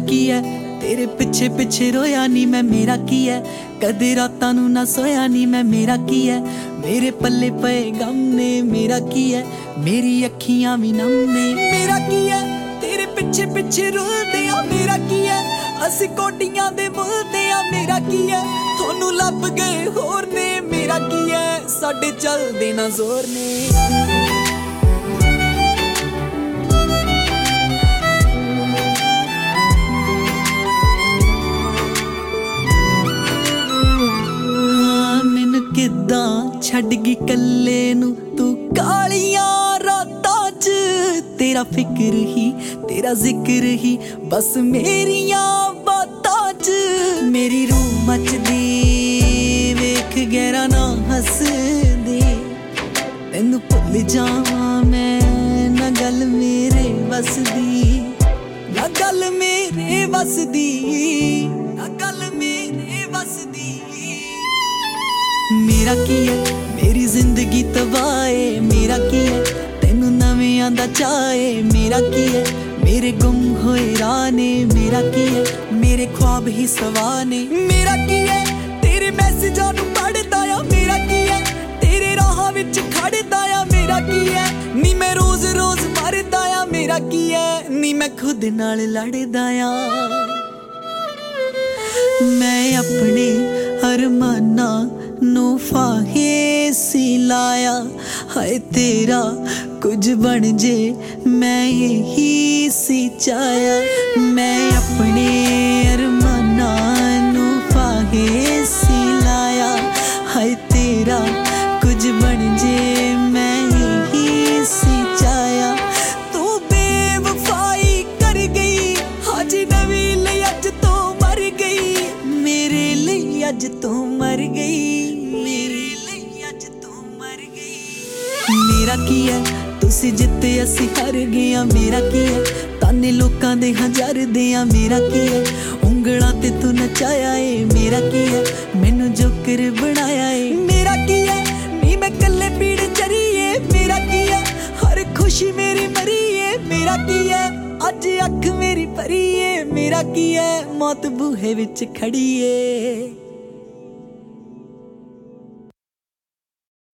की है तेरे पिछे पिछे रोया नी मैं, मेरा की है कदे रातां नूं ना सोया नी मैं, मेरा की है मेरे पल्ले पे गम ने, मेरा की है मेरी अखियां भी नम ने, मेरा की है तेरे पिछे पिछे रुलदे आ, मेरा की है असीं कोडियां दे मुलदे आ, मेरा की है थोनू लब गए होर ने, मेरा की है साडे चलदे ना जोर ने। किदां छड्ड गई कल्ले नू तू कालियां रातां च, तेरा फिक्र ही तेरा जिक्र ही बस मेरियां बातां च, मेरी रूह मचदी वेख गहरा ना हस दे, तैनू भुल जावां मैं ना गल मेरे बस दी, ना गल मेरे बस दी, ना गल मेरे बस दी। मेरा की है मेरी जिंदगी तबाहे, मेरा की है तेनू नवें आंदा चाहे, मेरा की है मेरे गुम होए राह ने, मेरा की है मेरे ख्वाब ही सवाने, मेरा की है तेरे मैसेजां नू पढ़दा आ, मेरा की है तेरे राह विच खड़दा आ, मेरा की है नी मैं रोज रोज मरदा आ, मेरा की है नी मैं खुद नाल लड़दा आ। मैं अपने अरमाना नू फाहे सी लाया, हाय तेरा कुछ बन जे मैं यही सी चाया, मैं अपने अरमाना नू फाहे सी लाया, हाय तेरा कुछ बन जे मैं यही सी चाया, तू बेवफाई कर गई हाजी नवी लई अज तो मर गई, मेरे लिए अज तो मर गई, मेरा की है तुसी जिते असी हार गए, मेरा की है ताने लोकां दे हजार दे, मेरा की है उंगलां ते तू नचाया है, मेरा की है मैनू जोकर बनाया है, मेरा की है नी मैं कल्ले पीड़ चरिए, मेरा की है हर खुशी मेरी मरी है, मेरा की है अज अख मेरी भरी है, मेरा की है मौत बूहे विच खड़ी है।